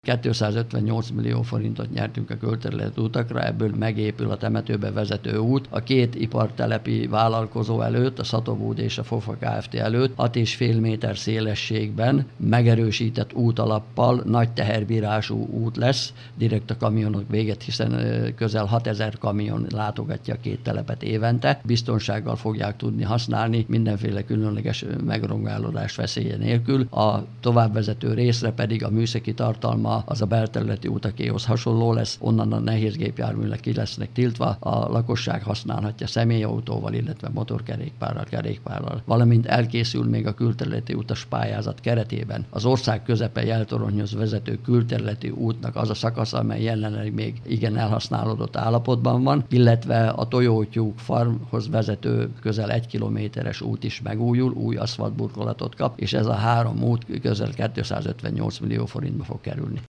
258 millió forintot nyertünk a külterületi utakra, ebből megépül a temetőbe vezető út. A két ipartelepi vállalkozó előtt, a Szatovúd és a Fofa Kft. Előtt 6,5 méter szélességben megerősített útalappal nagy teherbírású út lesz, direkt a kamionok véget, hiszen közel 6000 kamion látogatja a két telepet évente. Biztonsággal fogják tudni használni, mindenféle különleges megrongálódás veszélye nélkül. A továbbvezető részre pedig a műszaki tartalma az a belterületi utakéhoz hasonló lesz, onnan a nehézgépjárművek ki lesznek tiltva, a lakosság használhatja személyautóval, illetve motorkerékpárral, kerékpárral, valamint elkészül még a külterületi utas pályázat keretében az ország közepe Jeltoronyhoz vezető külterületi útnak az a szakasz, amely jelenleg még igen elhasználódott állapotban van, illetve a Tojótyúk farmhoz vezető közel 1 kilométeres út is megújul, új aszfaltburkolatot kap, és ez a 3 út közel 258 millió forintba fog kerülni.